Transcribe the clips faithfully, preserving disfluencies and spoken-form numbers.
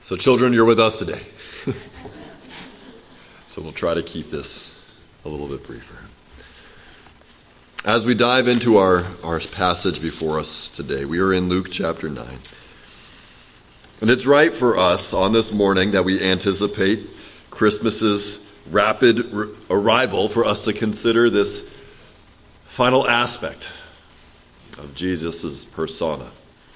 So children, you're with us today. So we'll try to keep this a little bit briefer. As we dive into our, our passage before us today, we are in Luke chapter nine. And it's right for us on this morning that we anticipate Christmas's rapid r- arrival for us to consider this final aspect of Jesus' persona.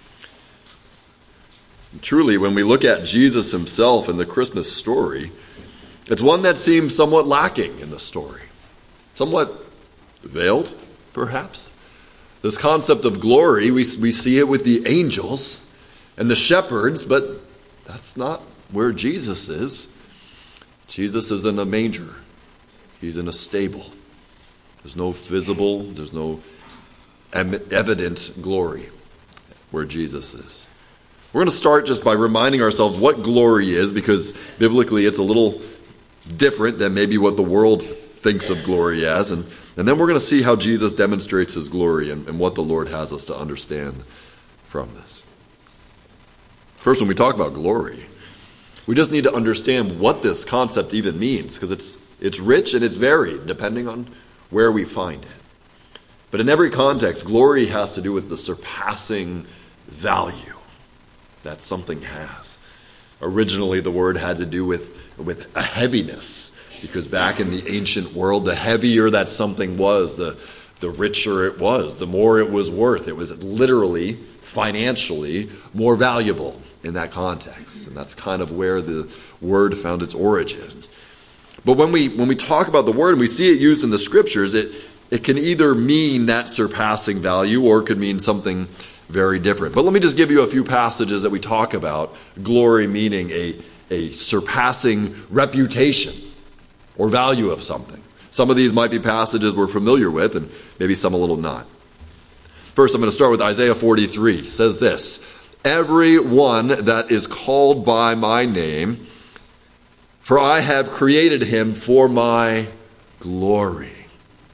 And truly, when we look at Jesus himself in the Christmas story, it's one that seems somewhat lacking in the story. Somewhat veiled, perhaps. This concept of glory, we, we see it with the angels and the shepherds, but that's not where Jesus is. Jesus is in a manger. He's in a stable. There's no visible, there's no em- evident glory where Jesus is. We're going to start just by reminding ourselves what glory is, because biblically it's a little different than maybe what the world thinks of glory as. And, and then we're going to see how Jesus demonstrates his glory and, and what the Lord has us to understand from this. First, when we talk about glory, we just need to understand what this concept even means, because it's it's rich and it's varied depending on where we find it. But in every context, glory has to do with the surpassing value that something has. Originally, the word had to do with, with a heaviness, because back in the ancient world, the heavier that something was, the, the richer it was, the more it was worth. It was literally, financially, more valuable in that context. And that's kind of where the word found its origin. But when we when we talk about the word and we see it used in the scriptures, it, it can either mean that surpassing value or it could mean something very different. But let me just give you a few passages that we talk about glory meaning a, a surpassing reputation or value of something. Some of these might be passages we're familiar with, and maybe some a little not. First, I'm going to start with Isaiah forty-three. It says this: "Every one that is called by my name, for I have created him for my glory.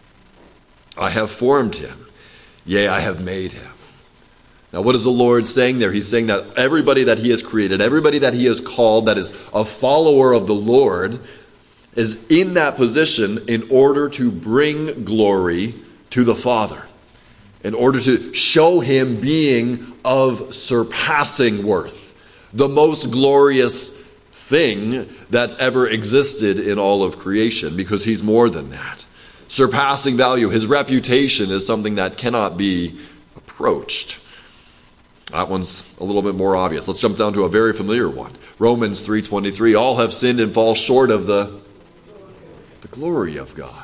I have formed him, yea, I have made him." Now, what is the Lord saying there? He's saying that everybody that he has created, everybody that he has called, that is a follower of the Lord, is in that position in order to bring glory to the Father, in order to show him being of surpassing worth, the most glorious thing that's ever existed in all of creation, because he's more than that. Surpassing value. His reputation is something that cannot be approached. That one's a little bit more obvious. Let's jump down to a very familiar one. Romans three twenty-three. "All have sinned and fall short of the, the glory of God."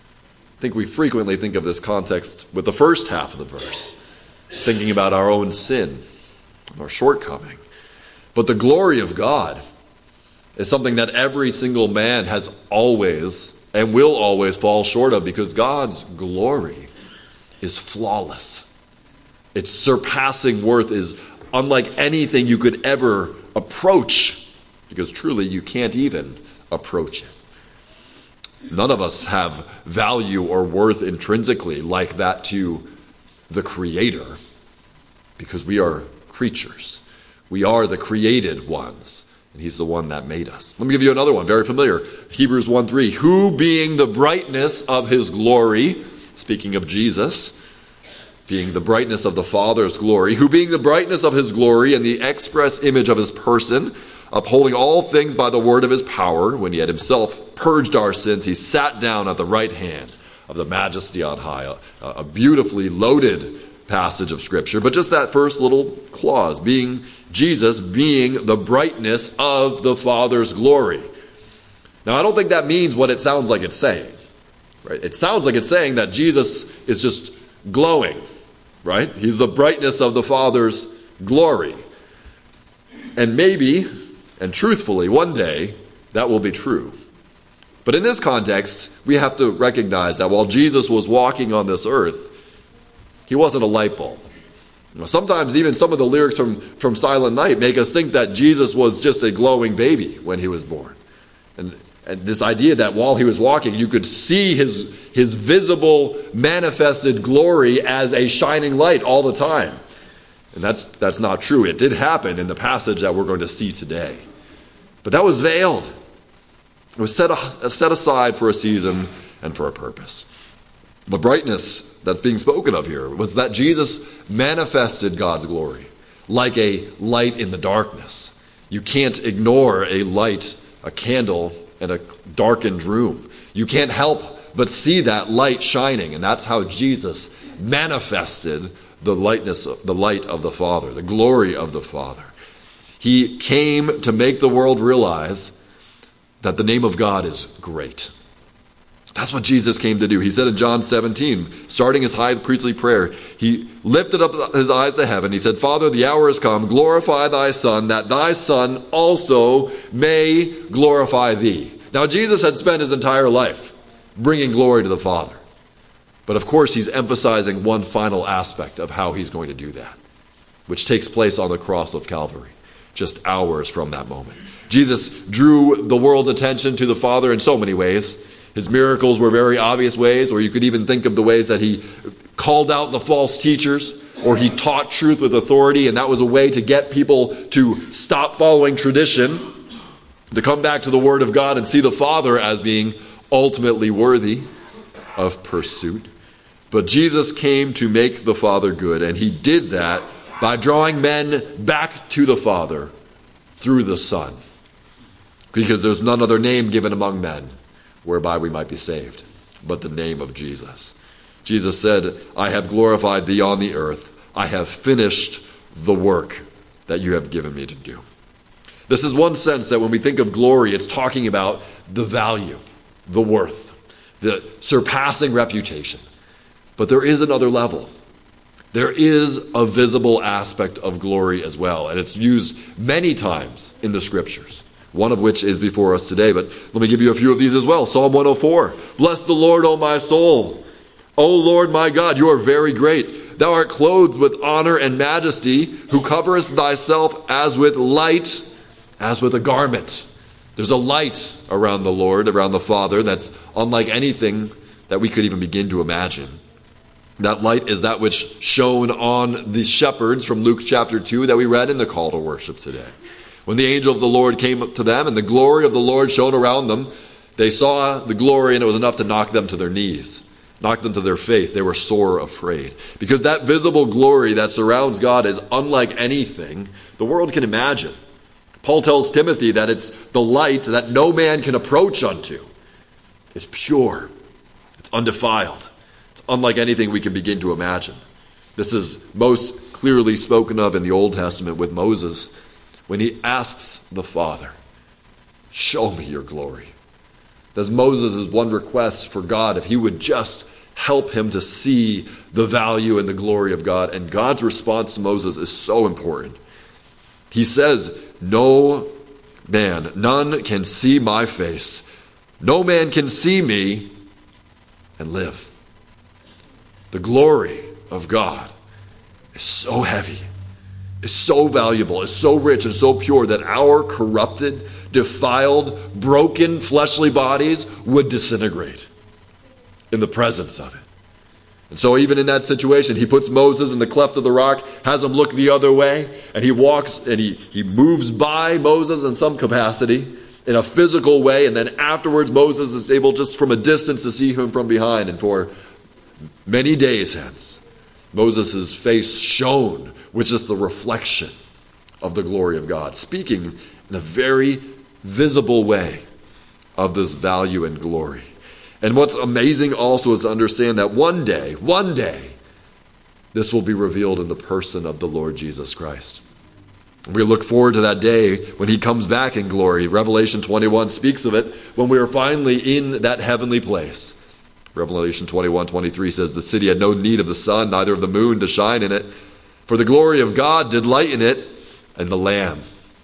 I think we frequently think of this context with the first half of the verse, thinking about our own sin, our shortcoming. But the glory of God is something that every single man has always and will always fall short of, because God's glory is flawless. Its surpassing worth is unlike anything you could ever approach, because truly you can't even approach it. None of us have value or worth intrinsically like that to the Creator, because we are creatures. We are the created ones, and he's the one that made us. Let me give you another one, very familiar. Hebrews one three. "Who being the brightness of his glory," speaking of Jesus, being the brightness of the Father's glory, "who being the brightness of his glory and the express image of his person, upholding all things by the word of his power, when he had himself purged our sins, he sat down at the right hand of the majesty on high." A, a beautifully loaded passage of Scripture. But just that first little clause, being Jesus, being the brightness of the Father's glory. Now, I don't think that means what it sounds like it's saying. Right? It sounds like it's saying that Jesus is just glowing. Right? He's the brightness of the Father's glory. And maybe, and truthfully, one day, that will be true. But in this context, we have to recognize that while Jesus was walking on this earth, he wasn't a light bulb. You know, sometimes even some of the lyrics from, from Silent Night make us think that Jesus was just a glowing baby when he was born. And, and this idea that while he was walking, you could see his, his visible, manifested glory as a shining light all the time. And that's, that's not true. It did happen in the passage that we're going to see today. But that was veiled. It was set, set aside for a season and for a purpose. The brightness that's being spoken of here was that Jesus manifested God's glory like a light in the darkness. You can't ignore a light, a candle, in a darkened room. You can't help but see that light shining, and that's how Jesus manifested the lightness, the light of the Father, the glory of the Father. He came to make the world realize that the name of God is great. That's what Jesus came to do. He said in John seventeen, starting his high priestly prayer, he lifted up his eyes to heaven. He said, Father, the hour has come. Glorify thy Son, that thy Son also may glorify thee. Now, Jesus had spent his entire life bringing glory to the Father. But of course, he's emphasizing one final aspect of how he's going to do that, which takes place on the cross of Calvary, just hours from that moment. Jesus drew the world's attention to the Father in so many ways. His miracles were very obvious ways, or you could even think of the ways that he called out the false teachers, or he taught truth with authority, and that was a way to get people to stop following tradition, to come back to the Word of God and see the Father as being ultimately worthy of pursuit. But Jesus came to make the Father good, and he did that by drawing men back to the Father through the Son. Because there's none other name given among men whereby we might be saved, but the name of Jesus. Jesus said, I have glorified thee on the earth. I have finished the work that you have given me to do. This is one sense that when we think of glory, it's talking about the value, the worth, the surpassing reputation. But there is another level. There is a visible aspect of glory as well, and it's used many times in the Scriptures, one of which is before us today. But let me give you a few of these as well. Psalm one oh four, bless the Lord, O my soul. O Lord my God, you are very great. Thou art clothed with honor and majesty, who coverest thyself as with light, as with a garment. There's a light around the Lord, around the Father, that's unlike anything that we could even begin to imagine. That light is that which shone on the shepherds from Luke chapter two that we read in the call to worship today. When the angel of the Lord came up to them and the glory of the Lord shone around them, they saw the glory and it was enough to knock them to their knees, knock them to their face. They were sore afraid. Because that visible glory that surrounds God is unlike anything the world can imagine. Paul tells Timothy that it's the light that no man can approach unto. It's pure. It's undefiled. It's unlike anything we can begin to imagine. This is most clearly spoken of in the Old Testament with Moses when he asks the Father, show me your glory. That's Moses' one request for God, if he would just help him to see the value and the glory of God. And God's response to Moses is so important. He says, no man, none can see my face. No man can see me and live. The glory of God is so heavy, is so valuable, is so rich and so pure that our corrupted, defiled, broken, fleshly bodies would disintegrate in the presence of it. And so even in that situation, he puts Moses in the cleft of the rock, has him look the other way, and he walks and he, he moves by Moses in some capacity, in a physical way, and then afterwards Moses is able just from a distance to see him from behind. And for many days hence, Moses' face shone with just the reflection of the glory of God, speaking in a very visible way of this value and glory. And what's amazing also is to understand that one day, one day, this will be revealed in the person of the Lord Jesus Christ. We look forward to that day when he comes back in glory. Revelation twenty-one speaks of it when we are finally in that heavenly place. Revelation twenty-one twenty-three says, the city had no need of the sun, neither of the moon to shine in it, for the glory of God did lighten it, and the Lamb,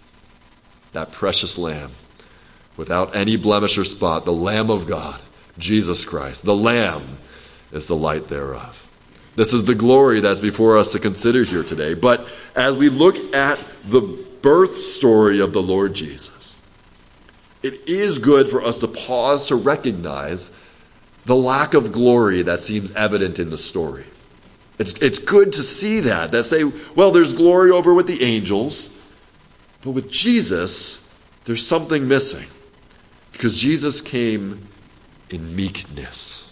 that precious Lamb, without any blemish or spot, the Lamb of God, Jesus Christ, the Lamb, is the light thereof. This is the glory that's before us to consider here today. But as we look at the birth story of the Lord Jesus, it is good for us to pause to recognize the lack of glory that seems evident in the story. It's, it's good to see that, that say, well, there's glory over with the angels, but with Jesus, There's something missing because Jesus came in meekness.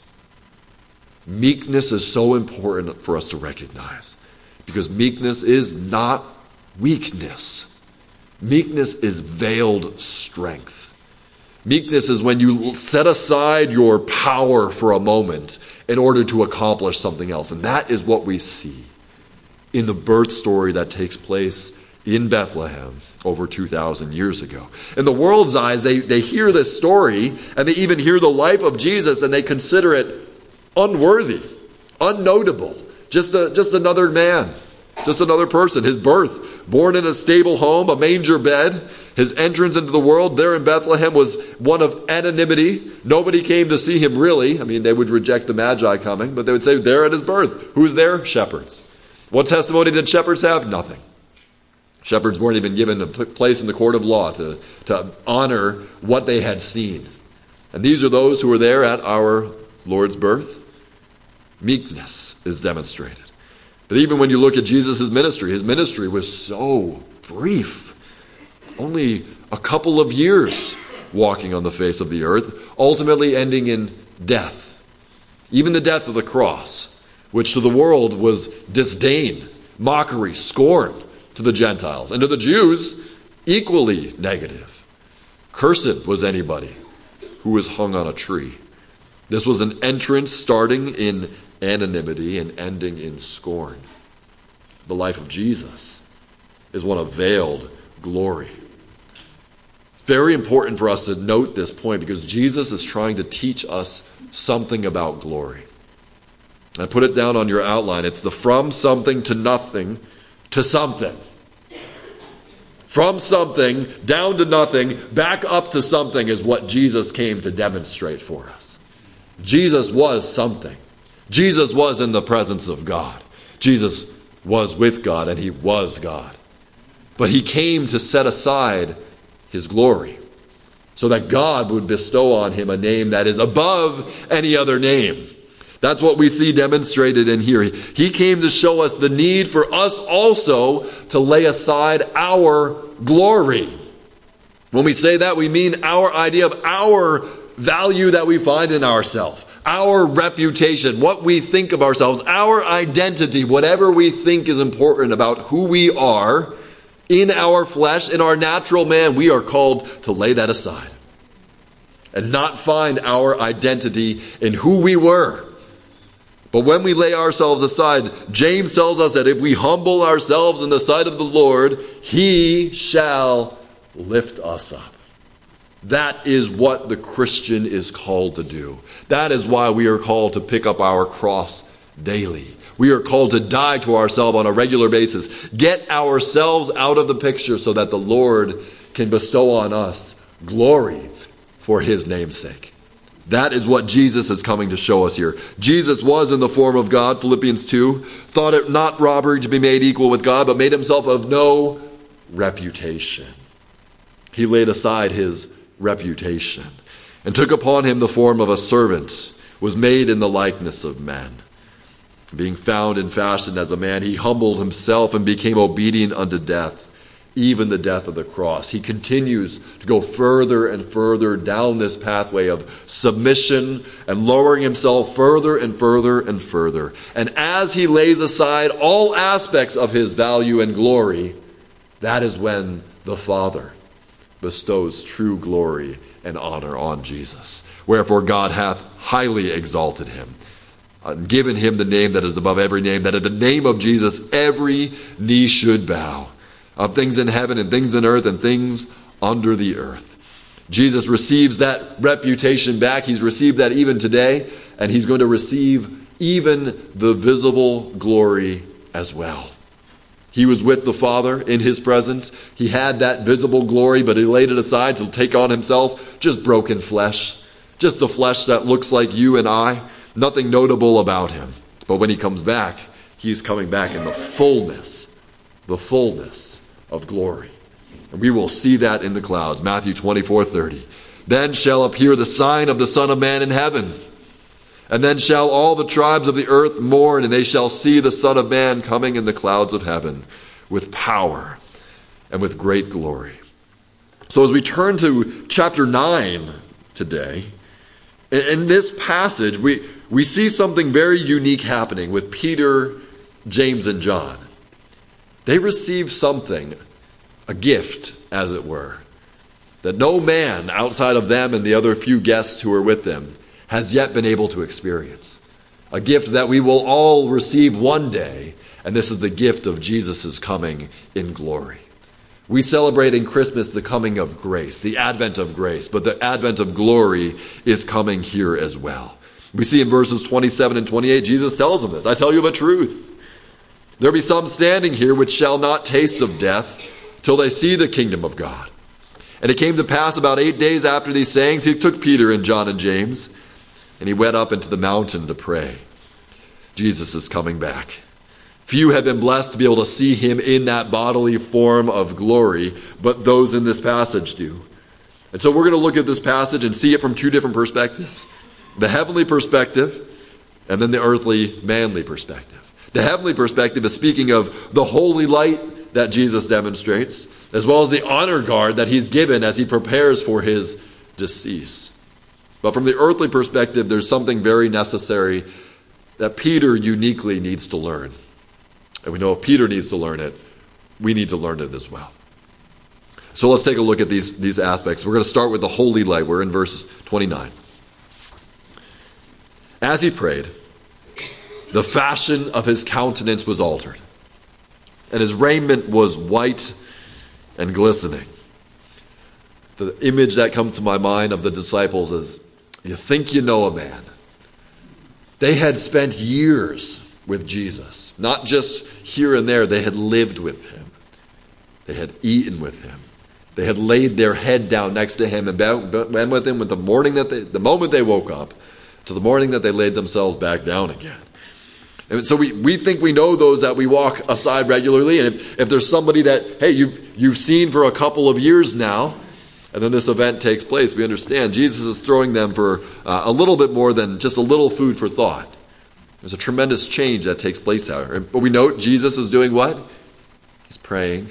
Meekness is so important for us to recognize because meekness is not weakness. Meekness is veiled strength. Meekness is when you set aside your power for a moment in order to accomplish something else. And that is what we see in the birth story that takes place in Bethlehem over two thousand years ago. In the world's eyes, they, they hear this story and they even hear the life of Jesus and they consider it unworthy, unnotable, just a, just another man, just another person. His birth, born in a stable home, a manger bed. His entrance into the world there in Bethlehem was one of anonymity. Nobody came to see him really. I mean, they would reject the Magi coming, but they would say, there at his birth. Who's there? Shepherds. What testimony did shepherds have? Nothing. Shepherds weren't even given a place in the court of law to, to honor what they had seen. And these are those who were there at our Lord's birth. Meekness is demonstrated. But even when you look at Jesus' ministry, his ministry was so brief. Only a couple of years walking on the face of the earth, ultimately ending in death. Even the death of the cross, which to the world was disdain, mockery, scorn to the Gentiles. And to the Jews, equally negative. Cursed was anybody who was hung on a tree. This was an entrance starting in anonymity and ending in scorn. The life of Jesus is one of veiled glory. It's very important for us to note this point because Jesus is trying to teach us something about glory. I put it down on your outline. It's the from something to nothing to something. From something down to nothing, back up to something is what Jesus came to demonstrate for us. Jesus was something. Jesus was in the presence of God. Jesus was with God and he was God. But he came to set aside his glory so that God would bestow on him a name that is above any other name. That's what we see demonstrated in here. He came to show us the need for us also to lay aside our glory. When we say that, we mean our idea of our value that we find in ourselves. Our reputation, what we think of ourselves, our identity, whatever we think is important about who we are in our flesh, in our natural man, we are called to lay that aside and not find our identity in who we were. But when we lay ourselves aside, James tells us that if we humble ourselves in the sight of the Lord, he shall lift us up. That is what the Christian is called to do. That is why we are called to pick up our cross daily. We are called to die to ourselves on a regular basis. Get ourselves out of the picture so that the Lord can bestow on us glory for his name's sake. That is what Jesus is coming to show us here. Jesus was in the form of God, Philippians two, thought it not robbery to be made equal with God, but made himself of no reputation. He laid aside his reputation and took upon him the form of a servant, was made in the likeness of men. Being found in fashion as a man, he humbled himself and became obedient unto death, even the death of the cross. He continues to go further and further down this pathway of submission and lowering himself further and further and further. And as he lays aside all aspects of his value and glory, that is when the Father bestows true glory and honor on Jesus. Wherefore God hath highly exalted him, and given him the name that is above every name, that at the name of Jesus every knee should bow, of things in heaven and things in earth and things under the earth. Jesus receives that reputation back. He's received that even today, and he's going to receive even the visible glory as well. He was with the Father in his presence. He had that visible glory, but he laid it aside to take on himself just broken flesh, just the flesh that looks like you and I. Nothing notable about him. But when he comes back, he's coming back in the fullness, the fullness of glory. And we will see that in the clouds. Matthew twenty-four thirty. Then shall appear the sign of the Son of Man in heaven. And then shall all the tribes of the earth mourn, and they shall see the Son of Man coming in the clouds of heaven with power and with great glory. So as we turn to chapter nine today, in this passage, we, we see something very unique happening with Peter, James, and John. They receive something, a gift, as it were, that no man outside of them and the other few guests who are with them has yet been able to experience. A gift that we will all receive one day, and this is the gift of Jesus' coming in glory. We celebrate in Christmas the coming of grace, the advent of grace, but the advent of glory is coming here as well. We see in verses twenty-seven and twenty-eight, Jesus tells them this, I tell you the truth. There be some standing here which shall not taste of death till they see the kingdom of God. And it came to pass about eight days after these sayings, he took Peter and John and James, and he went up into the mountain to pray. Jesus is coming back. Few have been blessed to be able to see him in that bodily form of glory, but those in this passage do. And so we're going to look at this passage and see it from two different perspectives. The heavenly perspective, and then the earthly, manly perspective. The heavenly perspective is speaking of the holy light that Jesus demonstrates, as well as the honor guard that he's given as he prepares for his decease. But from the earthly perspective, there's something very necessary that Peter uniquely needs to learn. And we know if Peter needs to learn it, we need to learn it as well. So let's take a look at these, these aspects. We're going to start with the holy light. We're in verse twenty-nine. As he prayed, the fashion of his countenance was altered, and his raiment was white and glistening. The image that comes to my mind of the disciples is, you think you know a man. They had spent years with Jesus. Not just here and there, they had lived with him. They had eaten with him. They had laid their head down next to him and been with him with the morning that they, the moment they woke up to the morning that they laid themselves back down again. And so we, we think we know those that we walk aside regularly. And if, if there's somebody that, hey, you've, you've seen for a couple of years now, and then this event takes place, we understand Jesus is throwing them for uh, a little bit more than just a little food for thought. There's a tremendous change that takes place there. But we note Jesus is doing what? He's praying.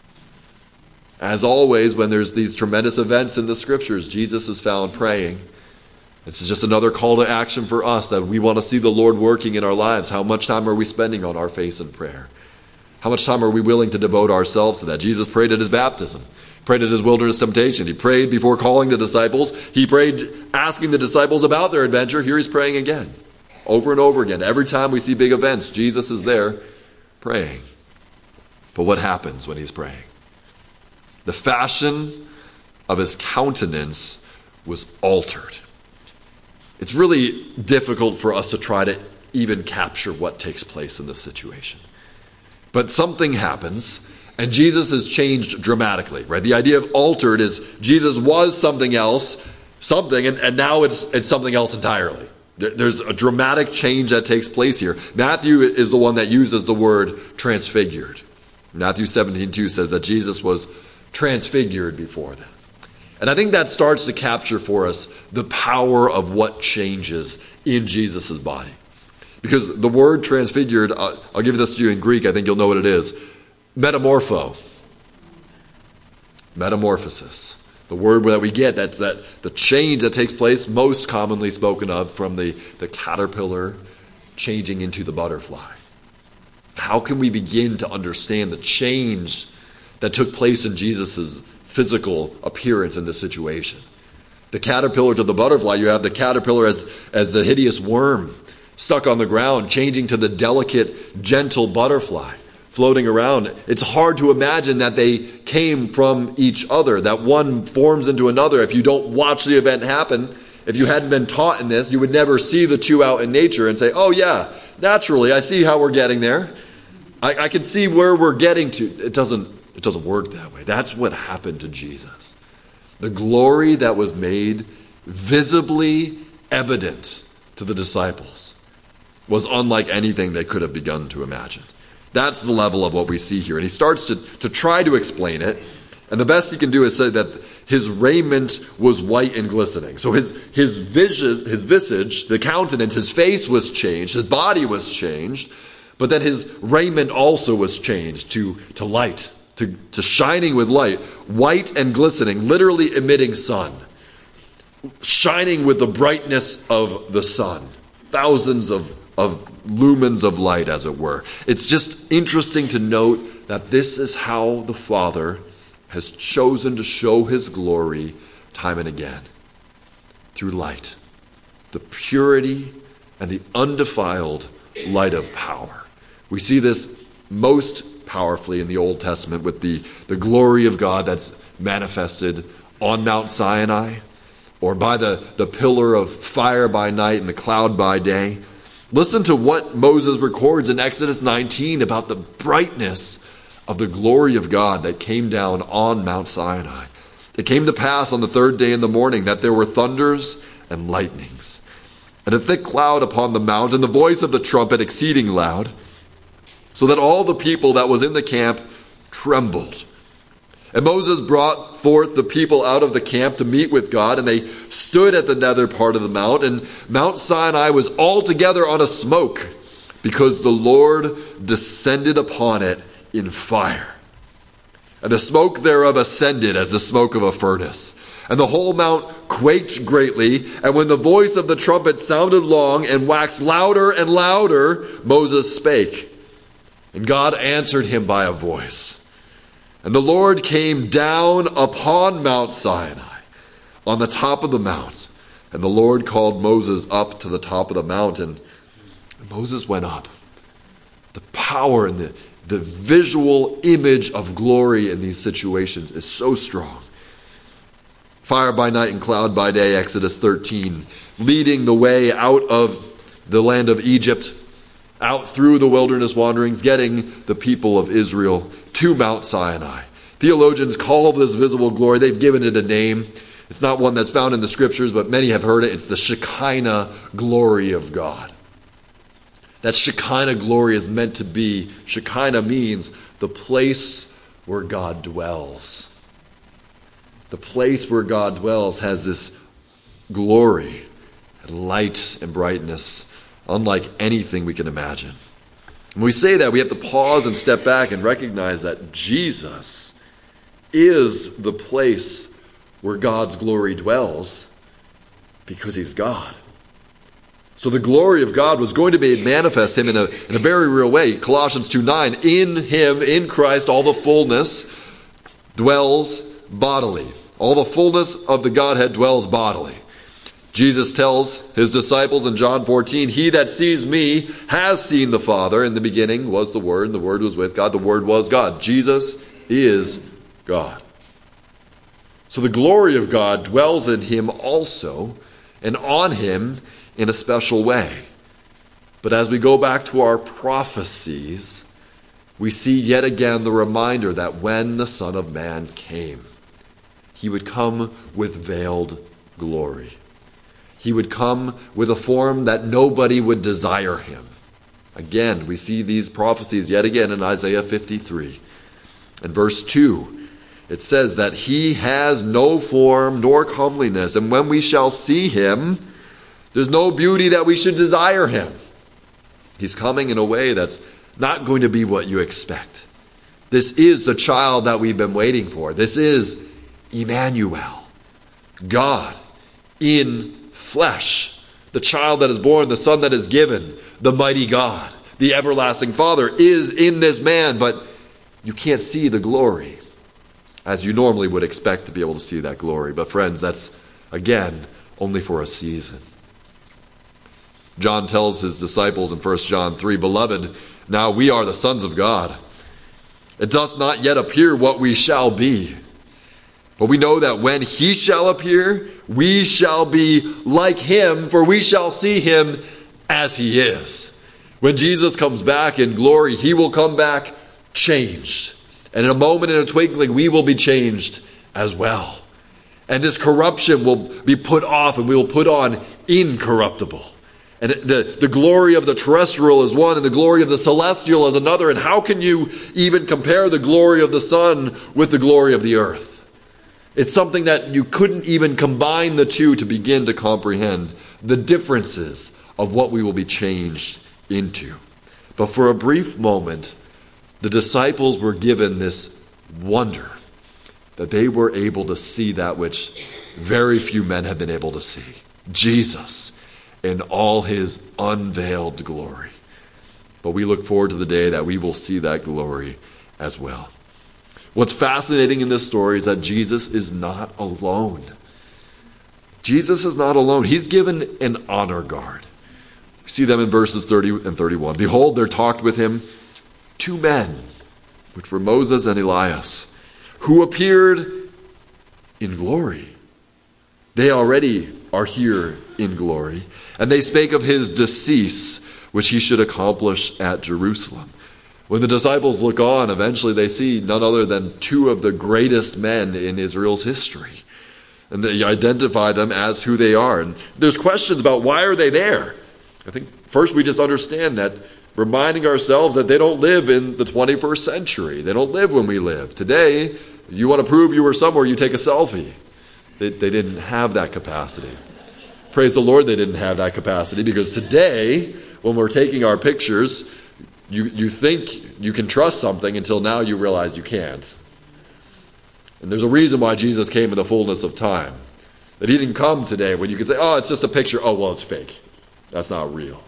As always, when there's these tremendous events in the scriptures, Jesus is found praying. This is just another call to action for us that we want to see the Lord working in our lives. How much time are we spending on our face in prayer? How much time are we willing to devote ourselves to that? Jesus prayed at his baptism. Prayed at his wilderness temptation. He prayed before calling the disciples. He prayed asking the disciples about their adventure. Here he's praying again. Over and over again. Every time we see big events, Jesus is there praying. But what happens when he's praying? The fashion of his countenance was altered. It's really difficult for us to try to even capture what takes place in this situation. But something happens, and Jesus has changed dramatically, right? The idea of altered is Jesus was something else, something, and, and now it's it's something else entirely. There, there's a dramatic change that takes place here. Matthew is the one that uses the word transfigured. Matthew seventeen two says that Jesus was transfigured before them. And I think that starts to capture for us the power of what changes in Jesus' body. Because the word transfigured, uh, I'll give this to you in Greek, I think you'll know what it is. Metamorpho. Metamorphosis. The word that we get, that's that the change that takes place, most commonly spoken of from the, the caterpillar changing into the butterfly. How can we begin to understand the change that took place in Jesus' physical appearance in this situation? The caterpillar to the butterfly, you have the caterpillar as, as the hideous worm stuck on the ground, changing to the delicate, gentle butterfly floating around. It's hard to imagine that they came from each other, that one forms into another. If you don't watch the event happen, if you hadn't been taught in this, you would never see the two out in nature and say, oh yeah, naturally, I see how we're getting there. I, I can see where we're getting to. It doesn't, it doesn't work that way. That's what happened to Jesus. The glory that was made visibly evident to the disciples was unlike anything they could have begun to imagine. That's the level of what we see here. And he starts to, to try to explain it. And the best he can do is say that his raiment was white and glistening. So his, his, vision, his visage, the countenance, his face was changed. His body was changed. But then his raiment also was changed to, to light to, to shining with light, white and glistening, literally emitting sun, shining with the brightness of the sun, thousands of, of lumens of light, as it were. It's just interesting to note that this is how the Father has chosen to show his glory time and again, through light, the purity and the undefiled light of power. We see this most powerfully in the Old Testament with the, the glory of God that's manifested on Mount Sinai, or by the, the pillar of fire by night and the cloud by day. Listen to what Moses records in Exodus nineteen about the brightness of the glory of God that came down on Mount Sinai. It came to pass on the third day in the morning that there were thunders and lightnings, and a thick cloud upon the mount, and the voice of the trumpet exceeding loud, so that all the people that was in the camp trembled. And Moses brought forth the people out of the camp to meet with God, and they stood at the nether part of the mount, and Mount Sinai was altogether on a smoke, because the Lord descended upon it in fire. And the smoke thereof ascended as the smoke of a furnace. And the whole mount quaked greatly, and when the voice of the trumpet sounded long and waxed louder and louder, Moses spake. And God answered him by a voice. And the Lord came down upon Mount Sinai, on the top of the mount. And the Lord called Moses up to the top of the mountain. And Moses went up. The power and the, the visual image of glory in these situations is so strong. Fire by night and cloud by day, Exodus thirteen, leading the way out of the land of Egypt, out through the wilderness wanderings, getting the people of Israel to Mount Sinai. Theologians call this visible glory, they've given it a name. It's not one that's found in the scriptures, but many have heard it. It's the Shekinah glory of God. That Shekinah glory is meant to be, Shekinah means the place where God dwells. The place where God dwells has this glory and light and brightness unlike anything we can imagine. When we say that, we have to pause and step back and recognize that Jesus is the place where God's glory dwells because he's God. So the glory of God was going to be manifest him in a, in a very real way. Colossians two nine, in him, in Christ, all the fullness dwells bodily. All the fullness of the Godhead dwells bodily. Jesus tells his disciples in John fourteen, he that sees me has seen the Father. In the beginning was the Word, and the Word was with God. The Word was God. Jesus is God. So the glory of God dwells in him also, and on him in a special way. But as we go back to our prophecies, we see yet again the reminder that when the Son of Man came, he would come with veiled glory. He would come with a form that nobody would desire him. Again, we see these prophecies yet again in Isaiah fifty-three. In verse two, it says that he has no form nor comeliness, and when we shall see him, there's no beauty that we should desire him. He's coming in a way that's not going to be what you expect. This is the child that we've been waiting for. This is Emmanuel, God in flesh, the child that is born, the son that is given, the mighty God, the everlasting Father is in this man, but you can't see the glory as you normally would expect to be able to see that glory. But friends, that's, again, only for a season. John tells his disciples in First John three, beloved, now we are the sons of God. It doth not yet appear what we shall be. But we know that when he shall appear, we shall be like him, for we shall see him as he is. When Jesus comes back in glory, he will come back changed. And in a moment, in a twinkling, we will be changed as well. And this corruption will be put off, and we will put on incorruptible. And the, the glory of the terrestrial is one, and the glory of the celestial is another. And how can you even compare the glory of the sun with the glory of the earth? It's something that you couldn't even combine the two to begin to comprehend the differences of what we will be changed into. But for a brief moment, the disciples were given this wonder that they were able to see that which very few men have been able to see. Jesus in all his unveiled glory. But we look forward to the day that we will see that glory as well. What's fascinating in this story is that Jesus is not alone. Jesus is not alone. He's given an honor guard. We see them in verses thirty and thirty-one. Behold, there talked with him two men, which were Moses and Elias, who appeared in glory. They already are here in glory. And they spake of his decease, which he should accomplish at Jerusalem. When the disciples look on, eventually they see none other than two of the greatest men in Israel's history. And they identify them as who they are. And there's questions about why are they there? I think first we just understand that, reminding ourselves that they don't live in the twenty-first century. They don't live when we live. Today, you want to prove you were somewhere, you take a selfie. They, they didn't have that capacity. Praise the Lord they didn't have that capacity, because today, when we're taking our pictures, you, you think you can trust something until now you realize you can't. And there's a reason why Jesus came in the fullness of time. That he didn't come today when you can say, oh, it's just a picture. Oh, well, it's fake. That's not real.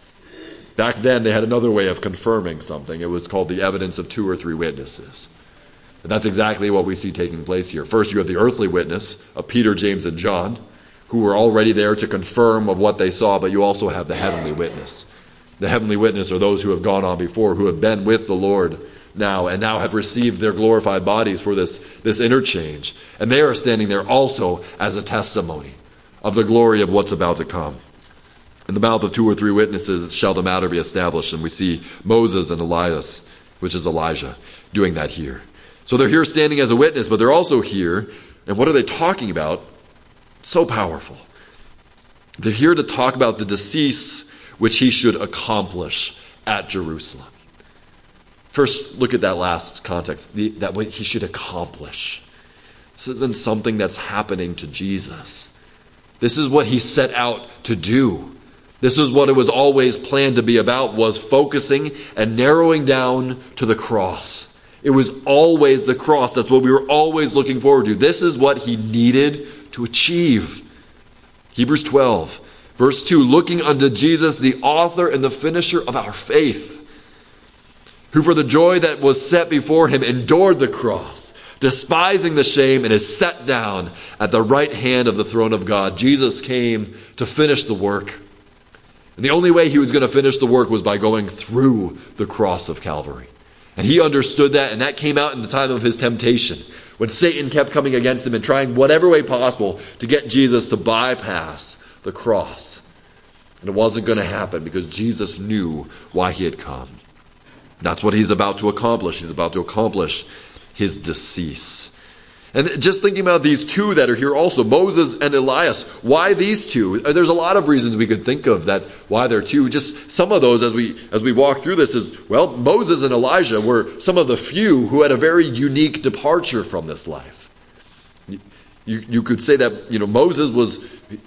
Back then, they had another way of confirming something. It was called the evidence of two or three witnesses. And that's exactly what we see taking place here. First, you have the earthly witness of Peter, James, and John, who were already there to confirm of what they saw, but you also have the heavenly witness. The heavenly witness are those who have gone on before, who have been with the Lord now, and now have received their glorified bodies for this, this interchange. And they are standing there also as a testimony of the glory of what's about to come. In the mouth of two or three witnesses shall the matter be established. And we see Moses and Elias, which is Elijah, doing that here. So they're here standing as a witness, but they're also here. And what are they talking about? So powerful. They're here to talk about the decease which he should accomplish at Jerusalem. First, look at that last context, the, that what he should accomplish. This isn't something that's happening to Jesus. This is what he set out to do. This is what it was always planned to be about, was focusing and narrowing down to the cross. It was always the cross. That's what we were always looking forward to. This is what he needed to achieve. Hebrews twelve, verse two, looking unto Jesus, the author and the finisher of our faith, who for the joy that was set before him endured the cross, despising the shame, and is set down at the right hand of the throne of God. Jesus came to finish the work. And the only way he was going to finish the work was by going through the cross of Calvary. And he understood that, and that came out in the time of his temptation, when Satan kept coming against him and trying whatever way possible to get Jesus to bypass the cross. And it wasn't going to happen because Jesus knew why he had come. That's what he's about to accomplish. He's about to accomplish his decease. And just thinking about these two that are here also, Moses and Elias. Why these two? There's a lot of reasons we could think of that why they're two. Just some of those as we as we walk through this is, well, Moses and Elijah were some of the few who had a very unique departure from this life. You, you, you could say that, you know, Moses was,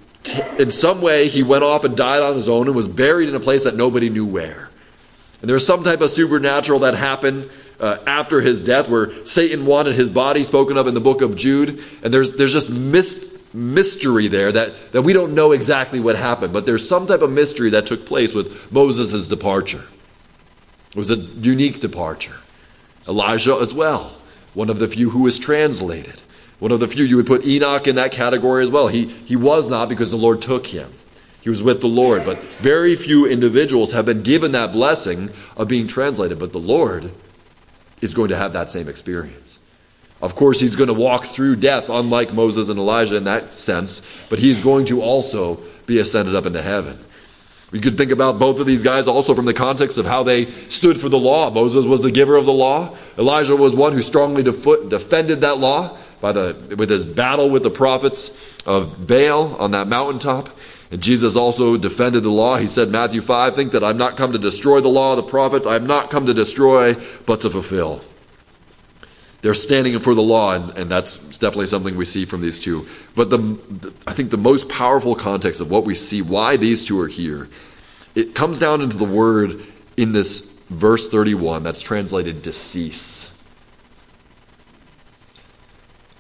in some way, he went off and died on his own and was buried in a place that nobody knew where. And there was some type of supernatural that happened Uh, after his death, where Satan wanted his body, spoken of in the book of Jude. And there's there's just mis- mystery there that, that we don't know exactly what happened. But there's some type of mystery that took place with Moses' departure. It was a unique departure. Elijah as well, one of the few who was translated. One of the few, you would put Enoch in that category as well. He, he was not, because the Lord took him. He was with the Lord. But very few individuals have been given that blessing of being translated. But the Lord is going to have that same experience. Of course, he's going to walk through death, unlike Moses and Elijah in that sense, but he's going to also be ascended up into heaven. We could think about both of these guys also from the context of how they stood for the law. Moses was the giver of the law. Elijah was one who strongly def- defended that law by the with his battle with the prophets of Baal on that mountaintop. And Jesus also defended the law. He said, Matthew five, think that I'm not come to destroy the law of the prophets. I have not come to destroy, but to fulfill. They're standing for the law, and, and that's definitely something we see from these two. But the, the I think the most powerful context of what we see, why these two are here, it comes down into the word in this verse thirty-one that's translated decease.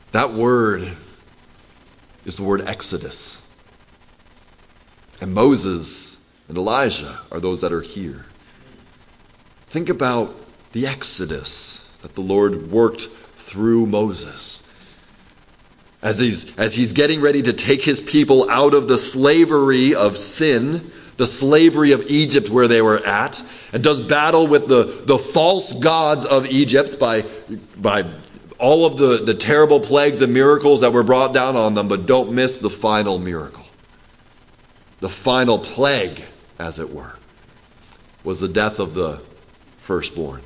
That word is the word Exodus. And Moses and Elijah are those that are here. Think about the Exodus that the Lord worked through Moses. As he's, as he's getting ready to take his people out of the slavery of sin, the slavery of Egypt where they were at, and does battle with the, the false gods of Egypt by, by all of the, the terrible plagues and miracles that were brought down on them, but don't miss the final miracle. The final plague, as it were, was the death of the firstborn.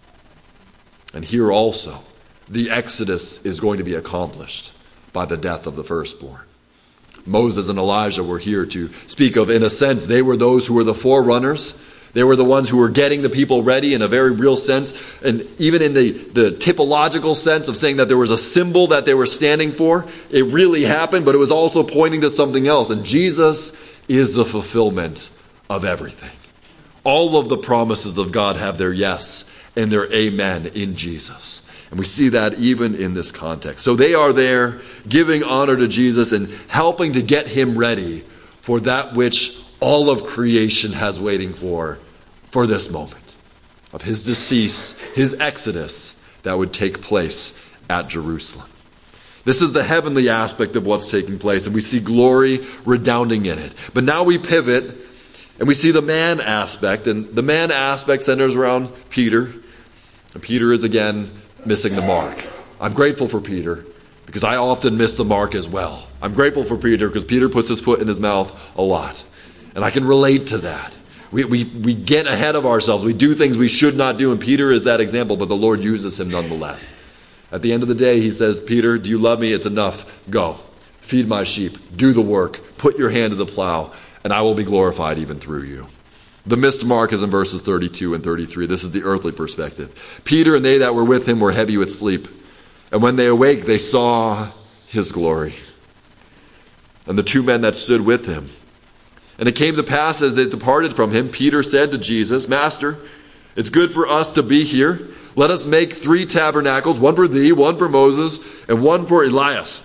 And here also, the Exodus is going to be accomplished by the death of the firstborn. Moses and Elijah were here to speak of, in a sense, they were those who were the forerunners. They were the ones who were getting the people ready in a very real sense, and even in the, the typological sense of saying that there was a symbol that they were standing for. It really happened, but it was also pointing to something else. And Jesus is the fulfillment of everything. All of the promises of God have their yes and their amen in Jesus. And we see that even in this context. So they are there giving honor to Jesus and helping to get him ready for that which all of creation has waiting for, for this moment of his decease, his exodus that would take place at Jerusalem. This is the heavenly aspect of what's taking place, and we see glory redounding in it. But now we pivot and we see the man aspect, and the man aspect centers around Peter. And Peter is again missing the mark. I'm grateful for Peter because I often miss the mark as well. I'm grateful for Peter because Peter puts his foot in his mouth a lot. And I can relate to that. We, we, we get ahead of ourselves. We do things we should not do. And Peter is that example, but the Lord uses him nonetheless. At the end of the day, he says, Peter, do you love me? It's enough. Go. Feed my sheep. Do the work. Put your hand to the plow, and I will be glorified even through you. The missed mark is in verses thirty-two and thirty-three. This is the earthly perspective. Peter and they that were with him were heavy with sleep. And when they awake, they saw his glory. And the two men that stood with him. And it came to pass as they departed from him, Peter said to Jesus, Master, it's good for us to be here. Let us make three tabernacles, one for thee, one for Moses, and one for Elias.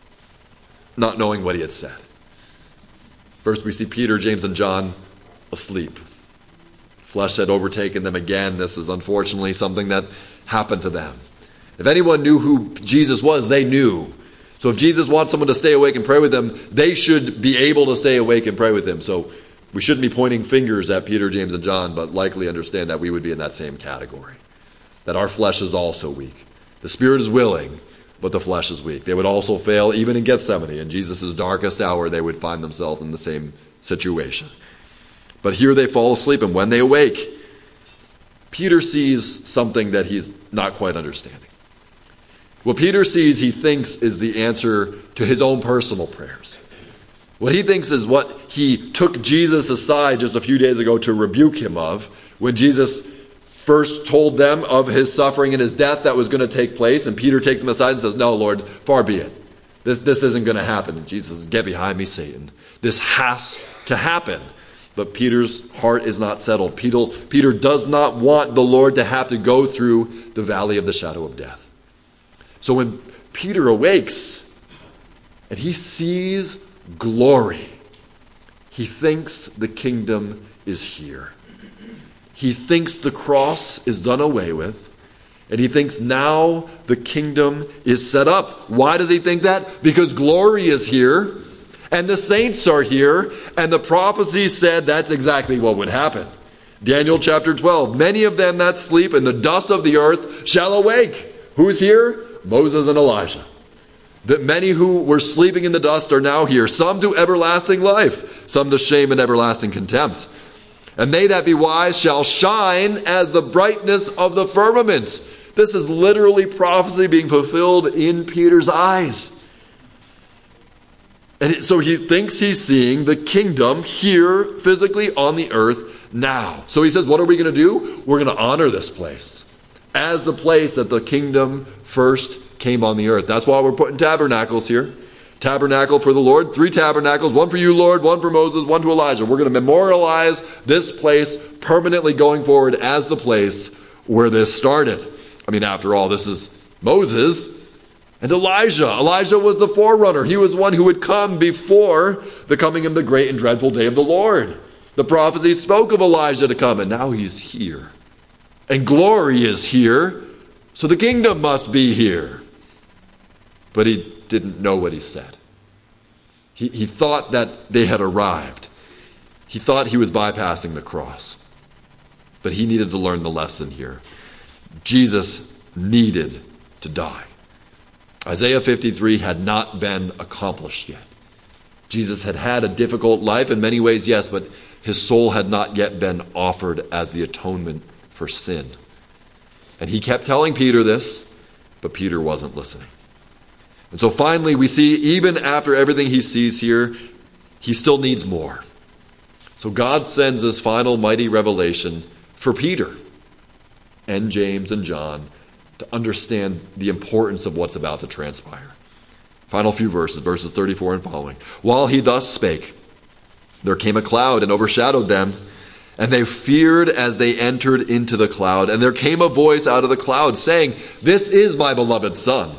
Not knowing what he had said. First we see Peter, James, and John asleep. Flesh had overtaken them again. This is unfortunately something that happened to them. If anyone knew who Jesus was, they knew. So if Jesus wants someone to stay awake and pray with them, they should be able to stay awake and pray with him. So we shouldn't be pointing fingers at Peter, James, and John, but likely understand that we would be in that same category. That our flesh is also weak. The spirit is willing, but the flesh is weak. They would also fail even in Gethsemane. In Jesus' darkest hour, they would find themselves in the same situation. But here they fall asleep, and when they awake, Peter sees something that he's not quite understanding. What Peter sees, he thinks, is the answer to his own personal prayers. What he thinks is what he took Jesus aside just a few days ago to rebuke him of, when Jesus first told them of his suffering and his death that was going to take place, and Peter takes him aside and says, no, Lord, far be it. This, this isn't going to happen. And Jesus says, get behind me, Satan. This has to happen. But Peter's heart is not settled. Peter, Peter does not want the Lord to have to go through the valley of the shadow of death. So when Peter awakes and he sees glory, he thinks the kingdom is here. He thinks the cross is done away with. And he thinks now the kingdom is set up. Why does he think that? Because glory is here. And the saints are here, and the prophecy said that's exactly what would happen. Daniel chapter twelve, many of them that sleep in the dust of the earth shall awake. Who's here? Moses and Elijah. That many who were sleeping in the dust are now here, some to everlasting life, some to shame and everlasting contempt. And they that be wise shall shine as the brightness of the firmament. This is literally prophecy being fulfilled in Peter's eyes. And so he thinks he's seeing the kingdom here physically on the earth now. So he says, what are we going to do? We're going to honor this place as the place that the kingdom first came on the earth. That's why we're putting tabernacles here. Tabernacle for the Lord, three tabernacles, one for you, Lord, one for Moses, one to Elijah. We're going to memorialize this place permanently going forward as the place where this started. I mean, after all, this is Moses. And Elijah, Elijah was the forerunner. He was one who would come before the coming of the great and dreadful day of the Lord. The prophecy spoke of Elijah to come, and now he's here. And glory is here, so the kingdom must be here. But he didn't know what he said. He, he thought that they had arrived. He thought he was bypassing the cross. But he needed to learn the lesson here. Jesus needed to die. Isaiah fifty-three had not been accomplished yet. Jesus had had a difficult life in many ways, yes, but his soul had not yet been offered as the atonement for sin. And he kept telling Peter this, but Peter wasn't listening. And so finally we see, even after everything he sees here, he still needs more. So God sends this final mighty revelation for Peter and James and John to understand the importance of what's about to transpire. Final few verses, verses thirty-four and following. While he thus spake, there came a cloud and overshadowed them, and they feared as they entered into the cloud. And there came a voice out of the cloud saying, "This is my beloved Son.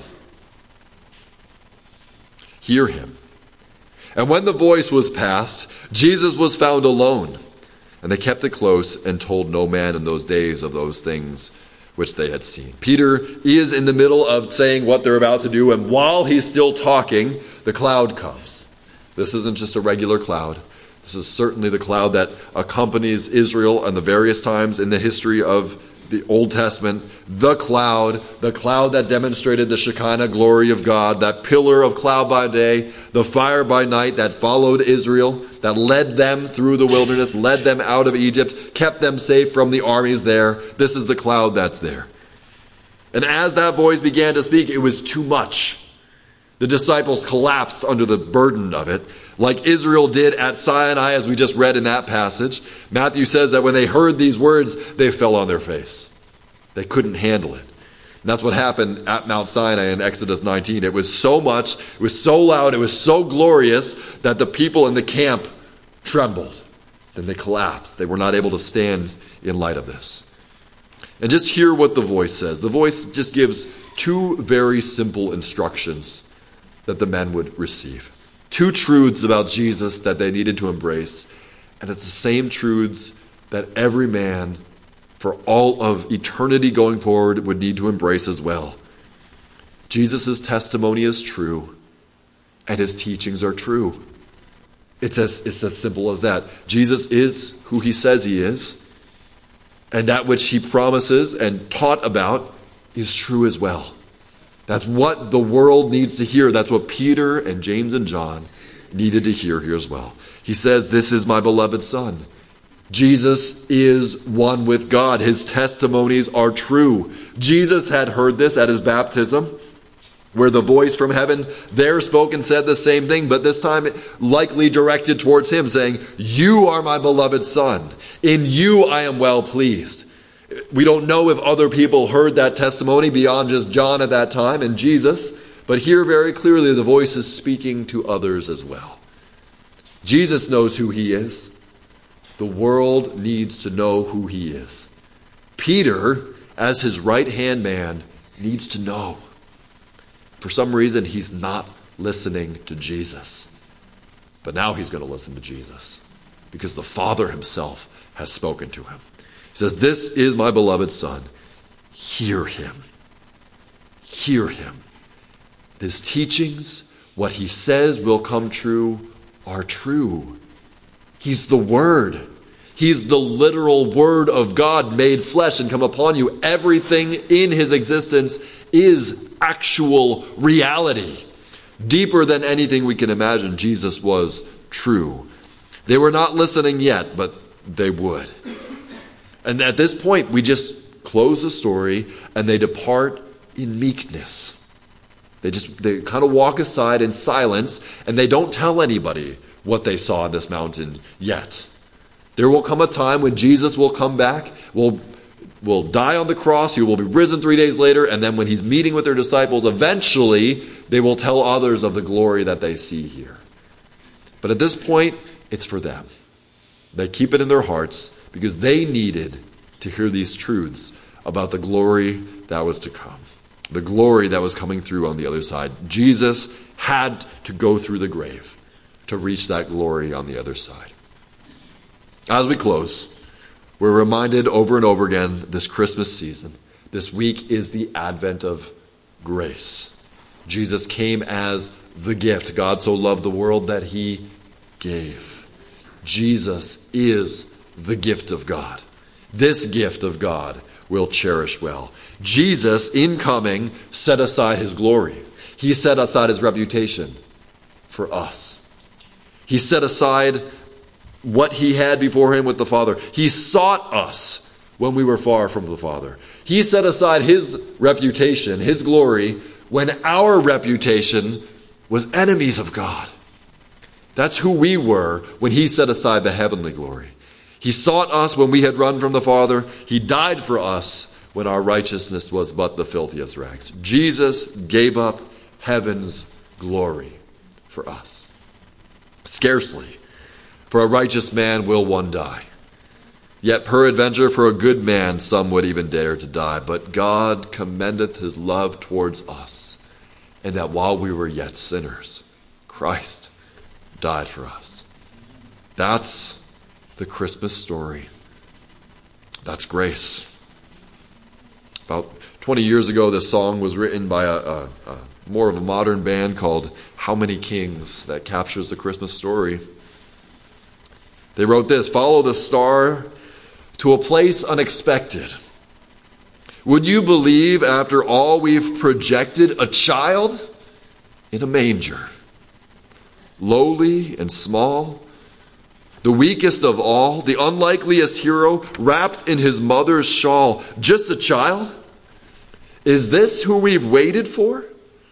Hear him." And when the voice was past, Jesus was found alone. And they kept it close and told no man in those days of those things which they had seen. Peter is in the middle of saying what they're about to do, and while he's still talking, the cloud comes. This isn't just a regular cloud. This is certainly the cloud that accompanies Israel and the various times in the history of the Old Testament. The cloud, the cloud that demonstrated the Shekinah glory of God, that pillar of cloud by day, the fire by night that followed Israel, that led them through the wilderness, led them out of Egypt, kept them safe from the armies there. This is the cloud that's there. And as that voice began to speak, it was too much. The disciples collapsed under the burden of it, like Israel did at Sinai, as we just read in that passage. Matthew says that when they heard these words, they fell on their face. They couldn't handle it. And that's what happened at Mount Sinai in Exodus nineteen. It was so much, it was so loud, it was so glorious that the people in the camp trembled. Then they collapsed. They were not able to stand in light of this. And just hear what the voice says. The voice just gives two very simple instructions that the men would receive. Two truths about Jesus that they needed to embrace. And it's the same truths that every man for all of eternity going forward would need to embrace as well. Jesus' testimony is true, and his teachings are true. It's as, it's as simple as that. Jesus is who he says he is, and that which he promises and taught about is true as well. That's what the world needs to hear. That's what Peter and James and John needed to hear here as well. He says, "This is my beloved Son." Jesus is one with God. His testimonies are true. Jesus had heard this at his baptism, where the voice from heaven there spoke and said the same thing, but this time likely directed towards him, saying, "You are my beloved Son. In you I am well pleased." We don't know if other people heard that testimony beyond just John at that time and Jesus, but here very clearly the voice is speaking to others as well. Jesus knows who he is. The world needs to know who he is. Peter, as his right-hand man, needs to know. For some reason, he's not listening to Jesus. But now he's going to listen to Jesus because the Father himself has spoken to him. He says, "This is my beloved Son. Hear him." Hear him. His teachings, what he says will come true, are true. He's the Word. He's the literal Word of God made flesh and come upon you. Everything in his existence is actual reality. Deeper than anything we can imagine, Jesus was true. They were not listening yet, but they would. And at this point, we just close the story and they depart in meekness. They just, they kind of walk aside in silence and they don't tell anybody what they saw on this mountain yet. There will come a time when Jesus will come back, will, will die on the cross, he will be risen three days later, and then when he's meeting with their disciples, eventually they will tell others of the glory that they see here. But at this point, it's for them. They keep it in their hearts because they needed to hear these truths about the glory that was to come. the glory that was coming through on the other side. Jesus had to go through the grave to reach that glory on the other side. As we close, we're reminded over and over again this Christmas season, this week is the advent of grace. Jesus came as the gift. God so loved the world that he gave. Jesus is the gift of God. This gift of God we'll cherish well. Jesus, in coming, set aside his glory. He set aside his reputation for us. He set aside what he had before him with the Father. He sought us when we were far from the Father. He set aside his reputation, his glory, when our reputation was enemies of God. That's who we were when he set aside the heavenly glory. He sought us when we had run from the Father. He died for us when our righteousness was but the filthiest rags. Jesus gave up heaven's glory for us. Scarcely for a righteous man will one die. Yet peradventure for a good man some would even dare to die. But God commendeth his love towards us, and that while we were yet sinners, Christ died for us. That's the Christmas story. That's grace. About twenty years ago, this song was written by a, a, a more of a modern band called How Many Kings that captures the Christmas story. They wrote this: follow the star to a place unexpected. Would you believe, after all we've projected, a child in a manger, lowly and small, the weakest of all, the unlikeliest hero, wrapped in his mother's shawl, just a child? Is this who we've waited for?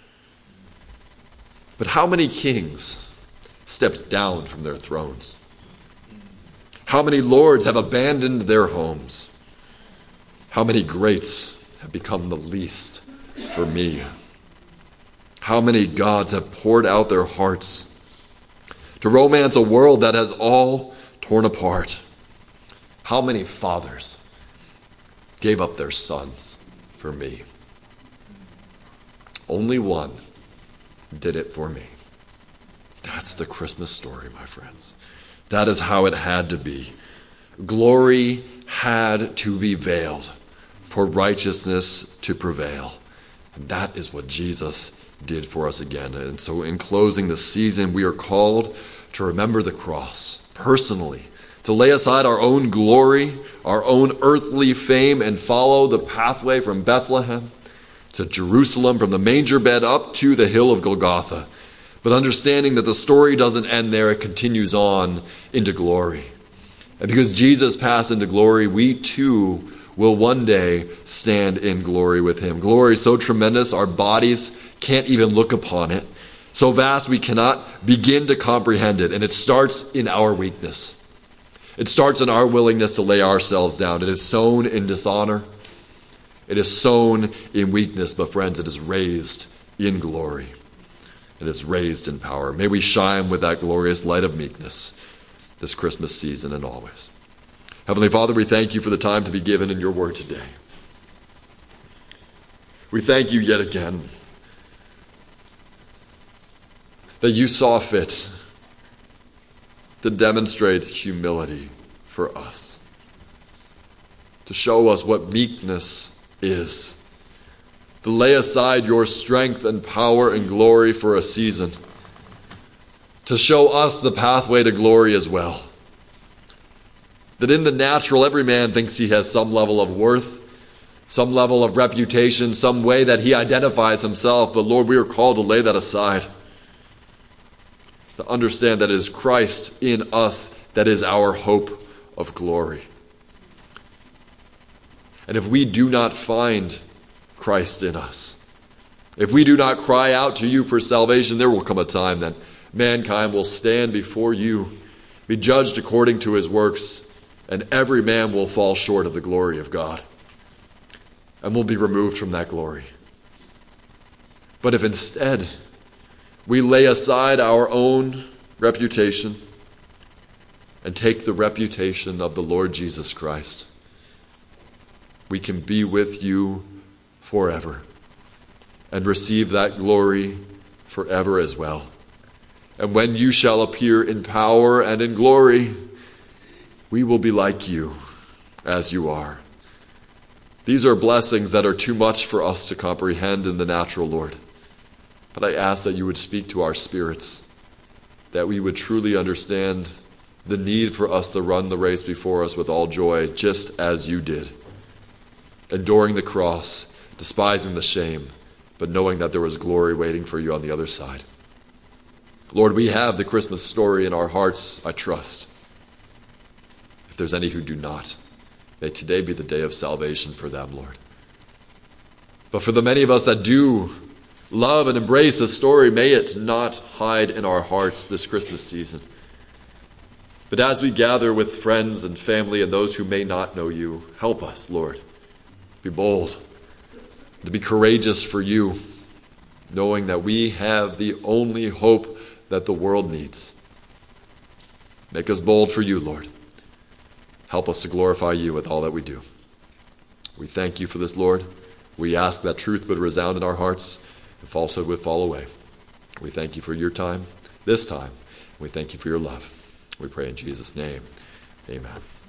But how many kings stepped down from their thrones? How many lords have abandoned their homes? How many greats have become the least for me? How many gods have poured out their hearts to romance a world that has all torn apart? How many fathers gave up their sons for me? Only one did it for me. That's the Christmas story, my friends. That is how it had to be. Glory had to be veiled for righteousness to prevail. And that is what Jesus did for us again. And so in closing the season, we are called to remember the cross personally, to lay aside our own glory, our own earthly fame, and follow the pathway from Bethlehem to Jerusalem, from the manger bed up to the hill of Golgotha. But understanding that the story doesn't end there, it continues on into glory. And because Jesus passed into glory, we too will one day stand in glory with him. Glory so tremendous, our bodies can't even look upon it. So vast, we cannot begin to comprehend it. And it starts in our weakness. It starts in our willingness to lay ourselves down. It is sown in dishonor. It is sown in weakness. But friends, it is raised in glory. It is raised in power. May we shine with that glorious light of meekness this Christmas season and always. Heavenly Father, we thank you for the time to be given in your word today. We thank you yet again that you saw fit to demonstrate humility for us, to show us what meekness is, to lay aside your strength and power and glory for a season, to show us the pathway to glory as well. That in the natural, every man thinks he has some level of worth, some level of reputation, some way that he identifies himself. But Lord, we are called to lay that aside, to understand that it is Christ in us that is our hope of glory. And if we do not find Christ in us, if we do not cry out to you for salvation, there will come a time that mankind will stand before you, be judged according to his works, and every man will fall short of the glory of God and will be removed from that glory. But if instead we lay aside our own reputation and take the reputation of the Lord Jesus Christ, we can be with you forever. and receive that glory forever as well. And when you shall appear in power and in glory, we will be like you as you are. These are blessings that are too much for us to comprehend in the natural, Lord. But I ask that you would speak to our spirits, that we would truly understand the need for us to run the race before us with all joy, just as you did, enduring the cross, despising the shame, but knowing that there was glory waiting for you on the other side. Lord, we have the Christmas story in our hearts, I trust. If there's any who do not, may today be the day of salvation for them, Lord. But for the many of us that do love and embrace this story, may it not hide in our hearts this Christmas season. But as we gather with friends and family and those who may not know you, help us, Lord, be bold, to be courageous for you, knowing that we have the only hope that the world needs. Make us bold for you, Lord. Help us to glorify you with all that we do. We thank you for this, Lord. We ask that truth would resound in our hearts and falsehood would fall away. We thank you for your time, this time. We thank you for your love. We pray in Jesus' name. Amen.